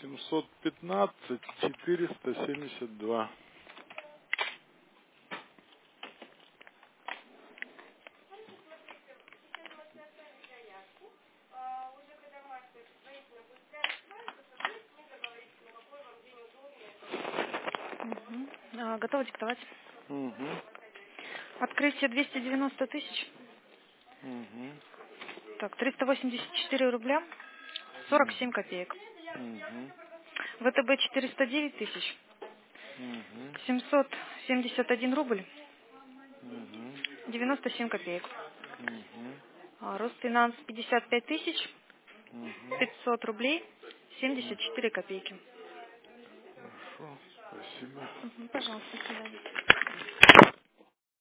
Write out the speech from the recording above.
715 472. Готова диктовать. Угу. Открытие 290 тысяч. Угу. Так, 384 рубля 47 копеек. Угу. ВТБ 409 тысяч Угу. 771 рубль Угу. 97 копеек. Угу. Росфинанс 55 тысяч Угу. 500 рублей 74 копейки. Хорошо, спасибо. Пожалуйста, до свидания.